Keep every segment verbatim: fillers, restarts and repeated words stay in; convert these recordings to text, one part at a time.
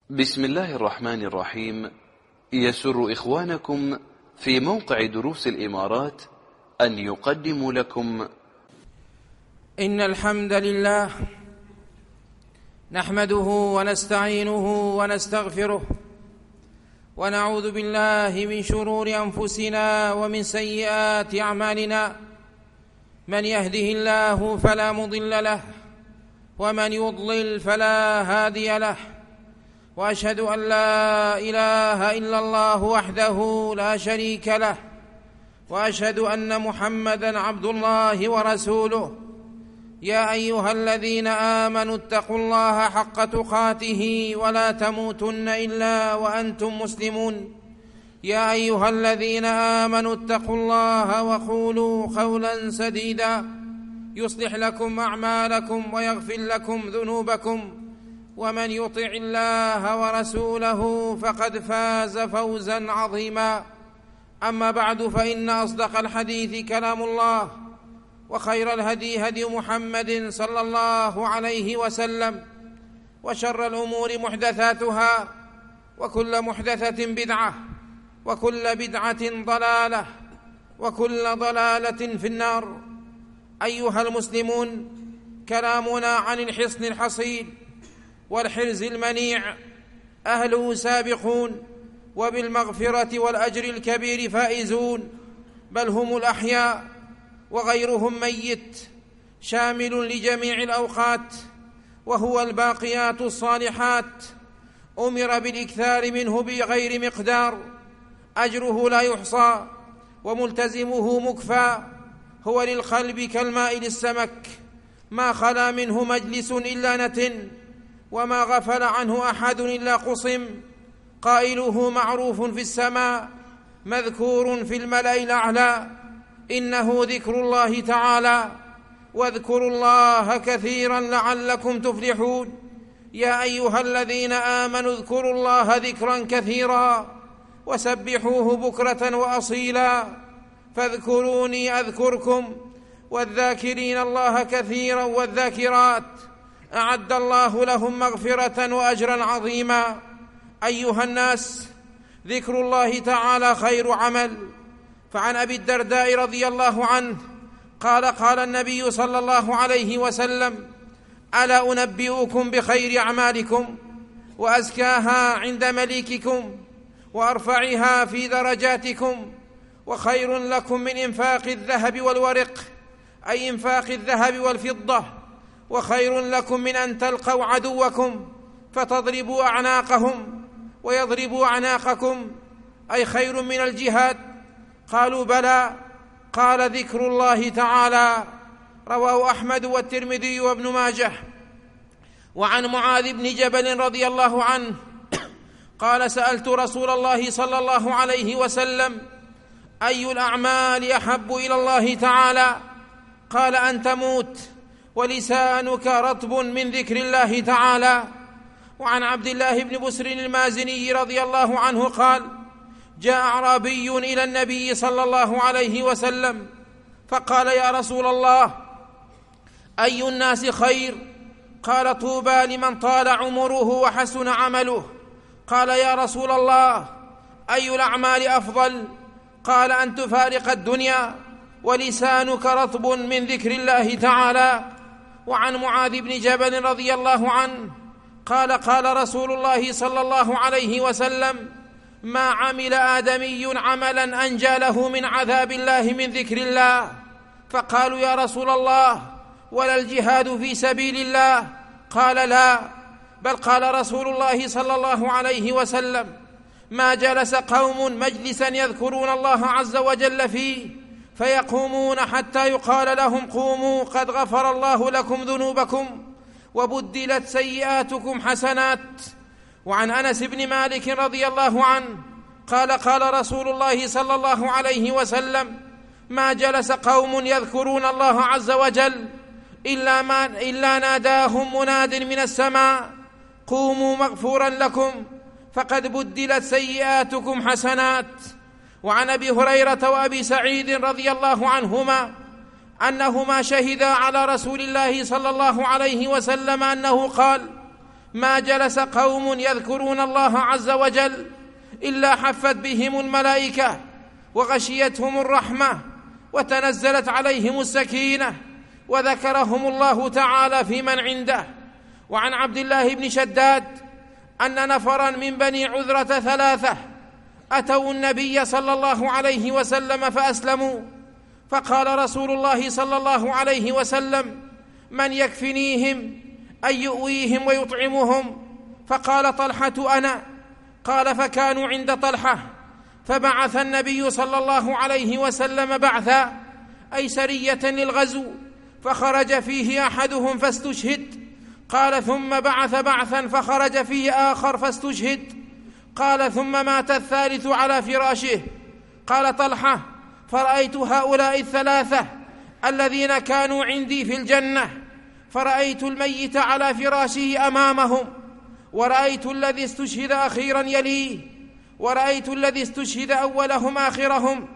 بسم الله الرحمن الرحيم. يسر إخوانكم في موقع دروس الإمارات أن يقدموا لكم إن الحمد لله نحمده ونستعينه ونستغفره ونعوذ بالله من شرور أنفسنا ومن سيئات أعمالنا. من يهده الله فلا مضل له ومن يضلل فلا هادي له، وأشهد أن لا إله إلا الله وحده لا شريك له، وأشهد أن محمدًا عبد الله ورسوله. يا أيها الذين آمنوا اتقوا الله حق تقاته ولا تموتن إلا وأنتم مسلمون. يا أيها الذين آمنوا اتقوا الله وقولوا قولا سديدا يصلح لكم أعمالكم ويغفر لكم ذنوبكم، ومن يطع الله ورسوله فقد فاز فوزا عظيما. أما بعد، فإن أصدق الحديث كلام الله، وخير الهدي هدي محمد صلى الله عليه وسلم، وشر الأمور محدثاتها، وكل محدثة بدعة، وكل بدعة ضلالة، وكل ضلالة في النار. أيها المسلمون، كلامنا عن الحصن الحصين والحرز المنيع أهله سابقون، وبالمغفرة والأجر الكبير فائزون، بل هم الأحياء وغيرهم ميت، شامل لجميع الأوقات، وهو الباقيات الصالحات، أمر بالإكثار منه بغير مقدار، أجره لا يحصى وملتزمه مكفى. هو للقلب كالماء للسمك، ما خلا منه مجلس إلا نتن، وما غفل عنه أحد إلا قصم. قائله معروف في السماء، مذكور في الملأ الأعلى. إنه ذكر الله تعالى، واذكروا الله كثيرا لعلكم تفلحون. يا أيها الذين آمنوا اذكروا الله ذكرا كثيرا وسبحوه بكرة وأصيلا. فاذكروني أذكركم، والذاكرين الله كثيرا والذاكرات أعد الله لهم مغفرة وأجرا عظيما. أيها الناس، ذكر الله تعالى خير عمل. فعن أبي الدرداء رضي الله عنه قال: قال النبي صلى الله عليه وسلم: ألا أنبئكم بخير أعمالكم وأزكاها عند مليككم وأرفعها في درجاتكم، وخير لكم من إنفاق الذهب والورق، أي إنفاق الذهب والفضة، وخير لكم من أن تلقوا عدوكم فتضربوا أعناقهم ويضربوا أعناقكم، أي خير من الجهاد. قالوا: بلى. قال: ذكر الله تعالى. رواه أحمد والترمذي وابن ماجه. وعن معاذ بن جبل رضي الله عنه قال: سألت رسول الله صلى الله عليه وسلم: أي الأعمال أحب إلى الله تعالى؟ قال: أن تموت ولسانك رطب من ذكر الله تعالى. وعن عبد الله بن بسر المازني رضي الله عنه قال: جاء أعرابي إلى النبي صلى الله عليه وسلم فقال: يا رسول الله، أي الناس خير؟ قال: طوبى لمن طال عمره وحسن عمله. قال: يا رسول الله، أي الأعمال أفضل؟ قال: أن تفارق الدنيا ولسانك رطب من ذكر الله تعالى. وعن معاذ بن جبل رضي الله عنه قال: قال رسول الله صلى الله عليه وسلم: ما عمل آدمي عملا أنجى له من عذاب الله من ذكر الله. فقالوا: يا رسول الله، ولا الجهاد في سبيل الله؟ قال: لا، بل قال رسول الله صلى الله عليه وسلم: ما جلس قوم مجلسا يذكرون الله عز وجل فيه فيقومون حتى يقال لهم: قوموا قد غفر الله لكم ذنوبكم وبدلت سيئاتكم حسنات. وعن أنس بن مالك رضي الله عنه قال: قال رسول الله صلى الله عليه وسلم: ما جلس قوم يذكرون الله عز وجل إلا, ما إلا ناداهم مناد من السماء: قوموا مغفورا لكم فقد بدلت سيئاتكم حسنات. وعن أبي هريرة وأبي سعيد رضي الله عنهما أنهما شهدا على رسول الله صلى الله عليه وسلم أنه قال: ما جلس قوم يذكرون الله عز وجل إلا حفت بهم الملائكة وغشيتهم الرحمة وتنزلت عليهم السكينة وذكرهم الله تعالى في من عنده. وعن عبد الله بن شداد أن نفرا من بني عذرة ثلاثة أتوا النبي صلى الله عليه وسلم فأسلموا، فقال رسول الله صلى الله عليه وسلم: من يكفنيهم أي يؤويهم ويطعمهم؟ فقال طلحة: أنا. قال: فكانوا عند طلحة، فبعث النبي صلى الله عليه وسلم بعثا أي سرية للغزو، فخرج فيه أحدهم فاستشهد. قال: ثم بعث بعثا فخرج فيه آخر فاستشهد. قال: ثم مات الثالث على فراشه. قال طلحة: فرأيت هؤلاء الثلاثة الذين كانوا عندي في الجنة، فرأيت الميت على فراشه أمامهم، ورأيت الذي استشهد أخيرا يليه، ورأيت الذي استشهد أولهم آخرهم.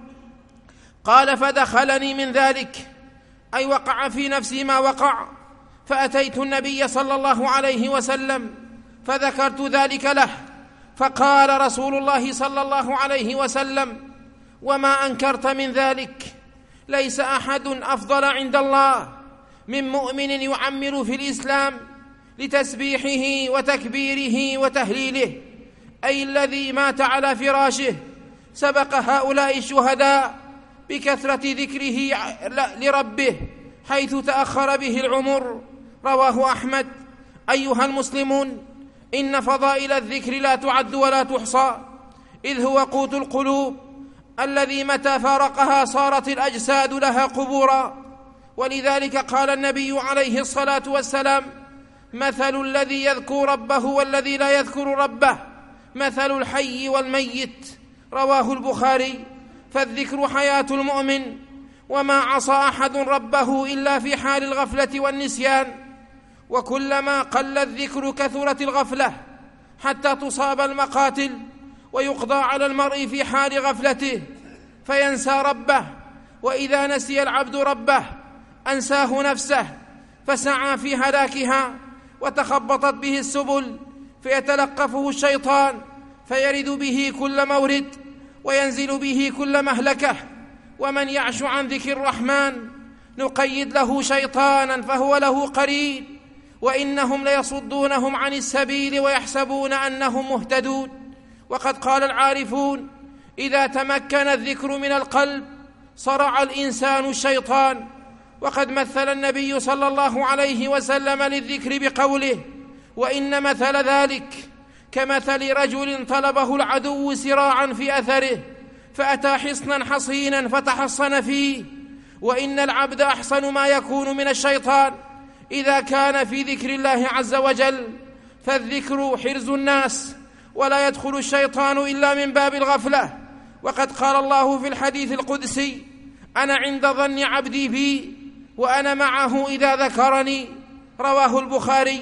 قال: فدخلني من ذلك أي وقع في نفسي ما وقع، فأتيت النبي صلى الله عليه وسلم فذكرت ذلك له، فقال رسول الله صلى الله عليه وسلم: وما أنكرت من ذلك؟ ليس أحد أفضل عند الله من مؤمن يعمر في الإسلام لتسبيحه وتكبيره وتهليله، أي الذي مات على فراشه سبق هؤلاء الشهداء بكثرة ذكره لربه حيث تأخر به العمر. رواه أحمد. أيها المسلمون، إن فضائل الذكر لا تعد ولا تحصى، إذ هو قوت القلوب الذي متى فارقها صارت الأجساد لها قبورا. ولذلك قال النبي عليه الصلاة والسلام: مثل الذي يذكر ربه والذي لا يذكر ربه مثل الحي والميت. رواه البخاري. فالذكر حياة المؤمن، وما عصى أحد ربه إلا في حال الغفلة والنسيان، وكلما قل الذكر كثرت الغفلة حتى تصاب المقاتل ويقضى على المرء في حال غفلته فينسى ربه. وإذا نسي العبد ربه أنساه نفسه فسعى في هلاكها وتخبطت به السبل، فيتلقفه الشيطان فيرد به كل مورد وينزل به كل مهلكة. ومن يعش عن ذكر الرحمن نقيد له شيطانا فهو له قرين، وإنهم ليصدونهم عن السبيل ويحسبون أنهم مهتدون. وقد قال العارفون: إذا تمكن الذكر من القلب صرع الإنسان الشيطان. وقد مثل النبي صلى الله عليه وسلم للذكر بقوله: وإن مثل ذلك كمثل رجل طلبه العدو سراعا في أثره فأتى حصنا حصينا فتحصن فيه. وإن العبد أحسن ما يكون من الشيطان إذا كان في ذكر الله عز وجل، فالذكر حرز الناس ولا يدخل الشيطان إلا من باب الغفلة. وقد قال الله في الحديث القدسي: أنا عند ظن عبدي بي وأنا معه إذا ذكرني. رواه البخاري.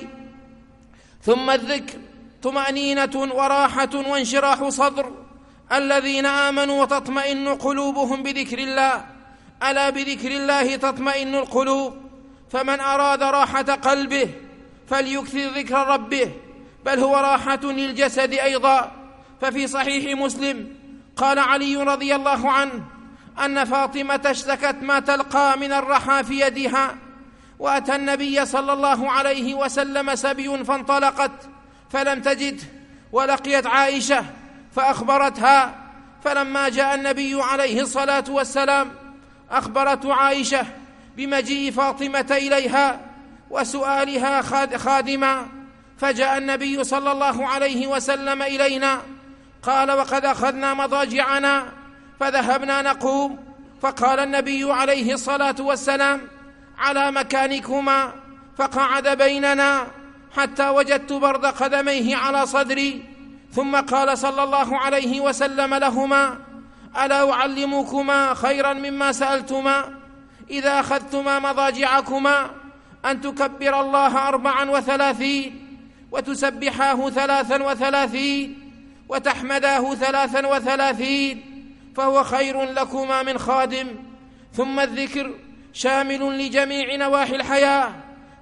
ثم الذكر طمأنينة وراحة وانشراح صدر. الذين آمنوا وتطمئن قلوبهم بذكر الله، ألا بذكر الله تطمئن القلوب. فمن أراد راحة قلبه فليكثر ذكر ربه، بل هو راحة للجسد أيضا. ففي صحيح مسلم قال علي رضي الله عنه أن فاطمة اشتكت ما تلقى من الرحى في يدها، وأتى النبي صلى الله عليه وسلم سبي فانطلقت فلم تجد، ولقيت عائشة فأخبرتها. فلما جاء النبي عليه الصلاة والسلام أخبرت عائشة بمجيء فاطمة إليها وسؤالها خادما، فجاء النبي صلى الله عليه وسلم إلينا قال: وقد أخذنا مضاجعنا فذهبنا نقوم. فقال النبي عليه الصلاة والسلام: على مكانكما. فقعد بيننا حتى وجدت برد قدميه على صدري، ثم قال صلى الله عليه وسلم لهما: ألا أعلمكما خيرا مما سألتما؟ إذا أخذتما مضاجعكما أن تكبر الله أربعا وثلاثين، وتسبحاه ثلاثا وثلاثين، وتحمداه ثلاثا وثلاثين، فهو خير لكما من خادم. ثم الذكر شامل لجميع نواحي الحياة،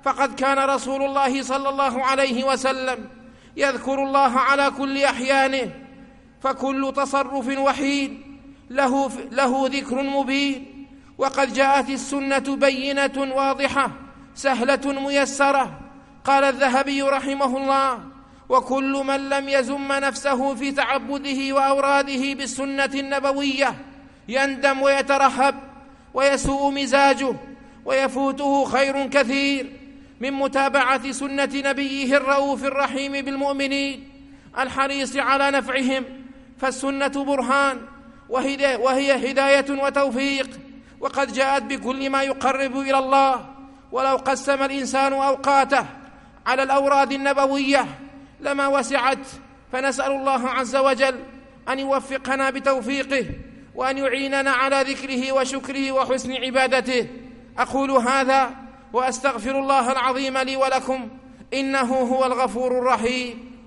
فقد كان رسول الله صلى الله عليه وسلم يذكر الله على كل أحيانه، فكل تصرف وحيد له, له ذكر مبين. وقد جاءت السنة بينة واضحة سهلة ميسرة. قال الذهبي رحمه الله: وكل من لم يزم نفسه في تعبده وأوراده بالسنة النبوية يندم ويترهب ويسوء مزاجه ويفوته خير كثير من متابعة سنة نبيه الرؤوف الرحيم بالمؤمنين الحريص على نفعهم. فالسنة برهان وهي هداية وتوفيق، وقد جاءت بكل ما يقرب إلى الله. ولو قسم الإنسان أوقاته على الأوراد النبوية لما وسعت، فنسأل الله عز وجل أن يوفقنا بتوفيقه وأن يعيننا على ذكره وشكره وحسن عبادته. أقول هذا وأستغفر الله العظيم لي ولكم، إنه هو الغفور الرحيم.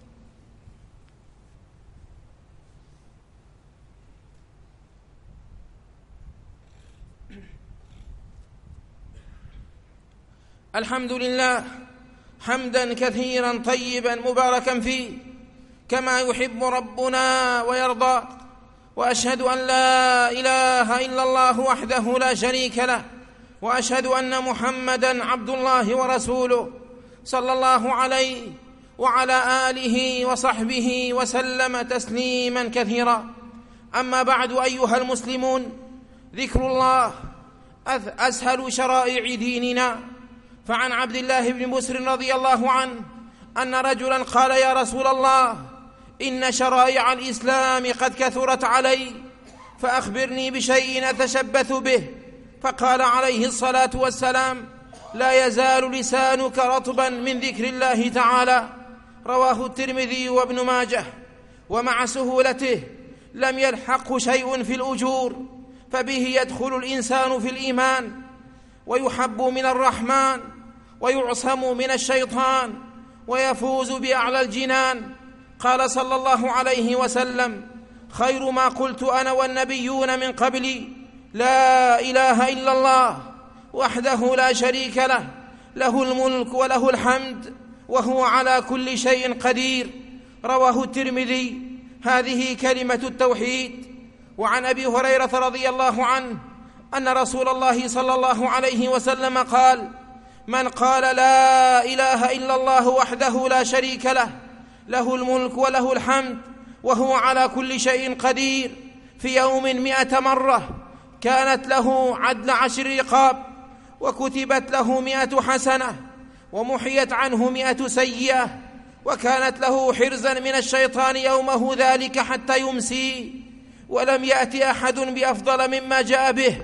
الحمد لله حمدا كثيرا طيبا مباركا فيه كما يحب ربنا ويرضى، وأشهد أن لا إله إلا الله وحده لا شريك له، وأشهد أن محمدا عبد الله ورسوله صلى الله عليه وعلى آله وصحبه وسلم تسليما كثيرا. أما بعد أيها المسلمون، ذكر الله أسهل شرائع ديننا. فعن عبد الله بن بسر رضي الله عنه أن رجلا قال: يا رسول الله، إن شرائع الإسلام قد كثرت علي، فأخبرني بشيء أتشبث به. فقال عليه الصلاة والسلام: لا يزال لسانك رطبا من ذكر الله تعالى. رواه الترمذي وابن ماجه. ومع سهولته لم يلحقه شيء في الأجور، فبه يدخل الإنسان في الإيمان ويحب من الرحمن ويعصم من الشيطان ويفوز بأعلى الجنان. قال صلى الله عليه وسلم: خير ما قلت أنا والنبيون من قبلي لا إله إلا الله وحده لا شريك له، له الملك وله الحمد وهو على كل شيء قدير. رواه الترمذي. هذه كلمة التوحيد. وعن أبي هريرة رضي الله عنه أن رسول الله صلى الله عليه وسلم قال: من قال لا إله إلا الله وحده لا شريك له، له الملك وله الحمد وهو على كل شيء قدير، في يوم مئة مرة، كانت له عدل عشر رقاب، وكتبت له مئة حسنة، ومحيت عنه مئة سيئة، وكانت له حرزا من الشيطان يومه ذلك حتى يمسي. ولم يأتي أحد بأفضل مما جاء به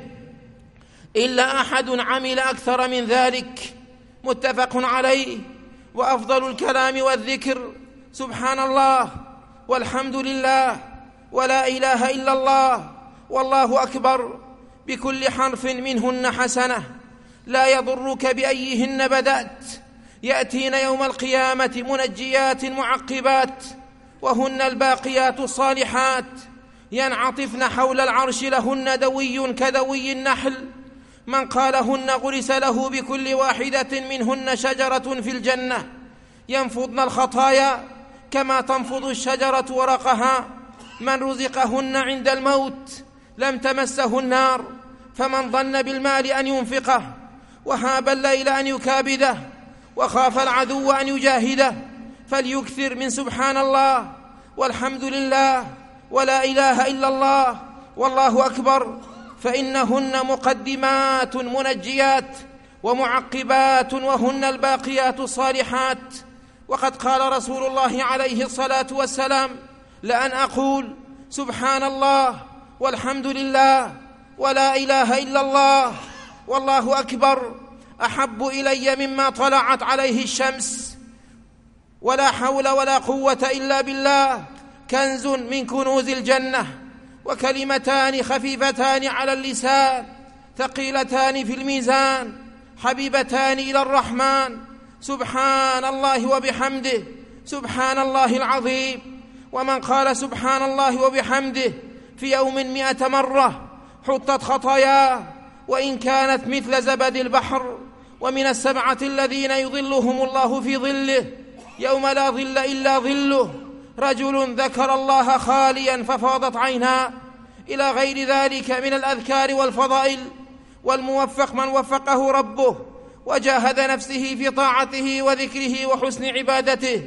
إلا أحد عمل أكثر من ذلك. متفق عليه. وأفضل الكلام والذكر سبحان الله والحمد لله ولا إله إلا الله والله أكبر، بكل حرف منهن حسنة، لا يضرك بأيهن بدأت. يأتين يوم القيامة منجيات معقبات، وهن الباقيات الصالحات، ينعطفن حول العرش، لهن دوي كدوي النحل، من قالهن غرس له بكل واحدة منهن شجرة في الجنة، ينفضن الخطايا كما تنفض الشجرة ورقها. من رزقهن عند الموت لم تمسه النار، فمن ظن بالمال أن ينفقه وهاب الليل أن يكابده وخاف العدو أن يجاهده فليكثر من سبحان الله والحمد لله ولا إله إلا الله والله أكبر، فإنهن مقدمات منجيات ومعقبات، وهن الباقيات الصالحات. وقد قال رسول الله عليه الصلاة والسلام: لأن أقول سبحان الله والحمد لله ولا إله إلا الله والله أكبر أحب إلي مما طلعت عليه الشمس. ولا حول ولا قوة إلا بالله كنز من كنوز الجنة، وكلمتان خفيفتان على اللسان ثقيلتان في الميزان، حبيبتان إلى الرحمن، سبحان الله وبحمده سبحان الله العظيم. ومن قال سبحان الله وبحمده في يوم مئة مرة حطت خطاياه وإن كانت مثل زبد البحر، ومن السبعة الذين يظلهم الله في ظله يوم لا ظل إلا ظله رجل ذكر الله خاليا ففاضت عيناه، إلى غير ذلك من الأذكار والفضائل. والموفق من وفقه ربه وجاهد نفسه في طاعته وذكره وحسن عبادته.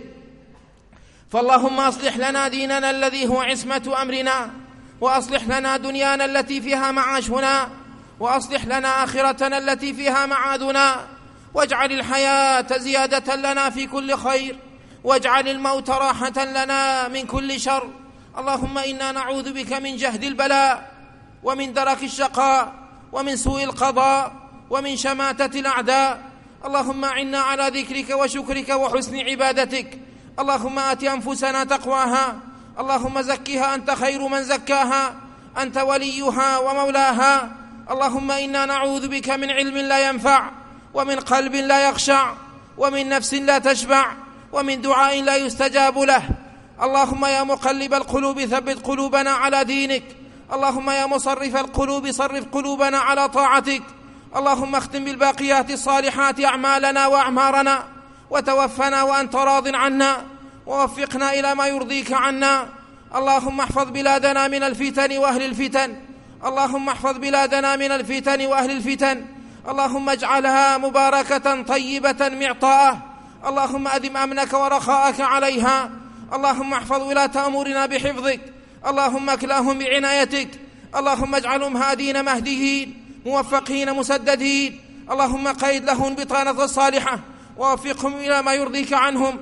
فاللهم أصلح لنا ديننا الذي هو عصمة أمرنا، وأصلح لنا دنيانا التي فيها معاشنا، وأصلح لنا آخرتنا التي فيها معادنا، واجعل الحياة زيادة لنا في كل خير، واجعل الموت راحة لنا من كل شر. اللهم إنا نعوذ بك من جهد البلاء، ومن درك الشقاء، ومن سوء القضاء، ومن شماتة الأعداء. اللهم أعنا على ذكرك وشكرك وحسن عبادتك. اللهم آت أنفسنا تقواها، اللهم زكها أنت خير من زكاها، أنت وليها ومولاها. اللهم إنا نعوذ بك من علم لا ينفع، ومن قلب لا يخشع، ومن نفس لا تشبع، ومن دعاء لا يستجاب له. اللهم يا مقلب القلوب ثبت قلوبنا على دينك. اللهم يا مصرف القلوب صرف قلوبنا على طاعتك. اللهم اختم بالباقيات الصالحات أعمالنا وأعمارنا، وتوفنا وأنت راض عنا، ووفقنا إلى ما يرضيك عنا. اللهم احفظ بلادنا من الفتن وأهل الفتن، اللهم احفظ بلادنا من الفتن وأهل الفتن. اللهم اجعلها مباركة طيبة معطاءة. اللهم أدم أمنك ورخاءك عليها. اللهم احفظ ولاة أمورنا بحفظك، اللهم اكلاهم بعنايتك. اللهم اجعلهم هادين مهديين موفقين مسددين. اللهم قيد لهم بطانة الصالحة، ووفقهم إلى ما يرضيك عنهم.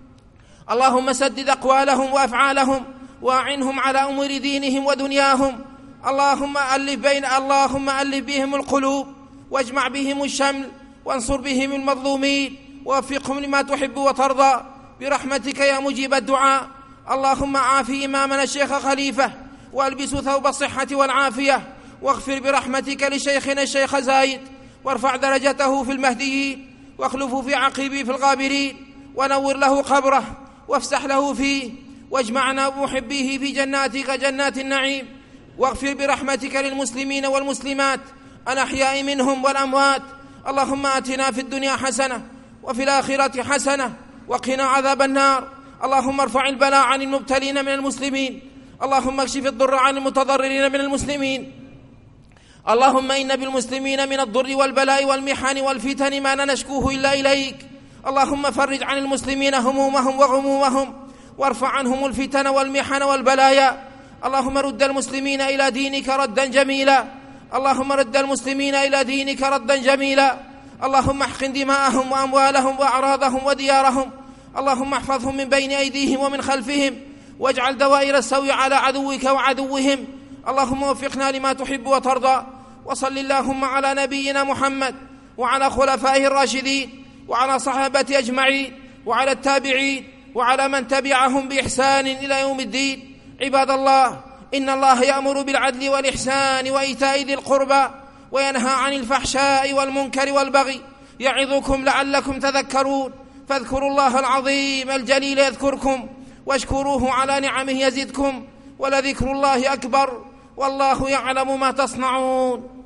اللهم سدد أقوالهم وأفعالهم، وأعنهم على أمور دينهم ودنياهم. اللهم ألف بين اللهم ألف بهم القلوب، واجمع بهم الشمل، وانصر بهم المظلومين، ووفقهم لما تحب وترضى برحمتك يا مجيب الدعاء. اللهم عافي إمامنا الشيخ خليفة، والبس ثوب الصحة والعافية، واغفر برحمتك لشيخنا الشيخ زايد، وارفع درجته في المهديين، واخلفه في عقبه في الغابرين، ونور له قبره، وافسح له فيه، واجمعنا بمحبيه في جناتك جنات النعيم. واغفر برحمتك للمسلمين والمسلمات الأحياء منهم والأموات. اللهم آتنا في الدنيا حسنة، وفي الآخرة حسنة، وقنا عذاب النار. اللهم ارفع البلاء عن المبتلين من المسلمين، اللهم اكشف الضر عن المتضررين من المسلمين. اللهم إن بالمسلمين من الضر والبلاء والمحن والفتن ما لا نشكوه إلا إليك. اللهم فرج عن المسلمين همومهم وغمومهم، وارفع عنهم الفتن والمحن والبلايا. اللهم رد المسلمين إلى دينك ردا جميلا، اللهم رد المسلمين إلى دينك ردا جميلا. اللهم احقن دماءهم وأموالهم وأعراضهم وديارهم. اللهم احفظهم من بين أيديهم ومن خلفهم، واجعل دوائر السوء على عدوك وعدوهم. اللهم وفقنا لما تحب وترضى. وصل اللهم على نبينا محمد وعلى خلفائه الراشدين وعلى صحابته أجمعين وعلى التابعين وعلى من تبعهم بإحسان إلى يوم الدين. عباد الله، إن الله يأمر بالعدل والإحسان وإيتاء ذي القربى، وينهى عن الفحشاء والمنكر والبغي، يعظكم لعلكم تذكرون. فاذكروا الله العظيم الجليل يذكركم، واشكروه على نعمه يزدكم، ولذكر الله أكبر، والله يعلم ما تصنعون.